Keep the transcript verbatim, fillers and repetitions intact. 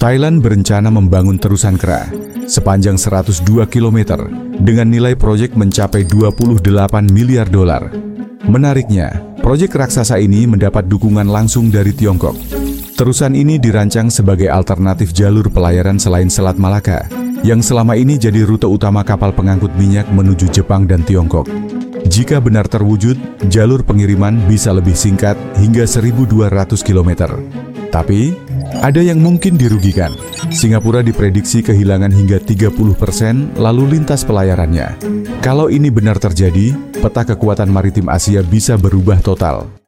Thailand berencana membangun terusan Kra sepanjang seratus dua kilometer dengan nilai proyek mencapai dua puluh delapan miliar dolar. Menariknya, proyek raksasa ini mendapat dukungan langsung dari Tiongkok. Terusan ini dirancang sebagai alternatif jalur pelayaran selain Selat Malaka, yang selama ini jadi rute utama kapal pengangkut minyak menuju Jepang dan Tiongkok. Jika benar terwujud, jalur pengiriman bisa lebih singkat hingga seribu dua ratus kilometer. Tapi, ada yang mungkin dirugikan. Singapura diprediksi kehilangan hingga tiga puluh persen lalu lintas pelayarannya. Kalau ini benar terjadi, peta kekuatan maritim Asia bisa berubah total.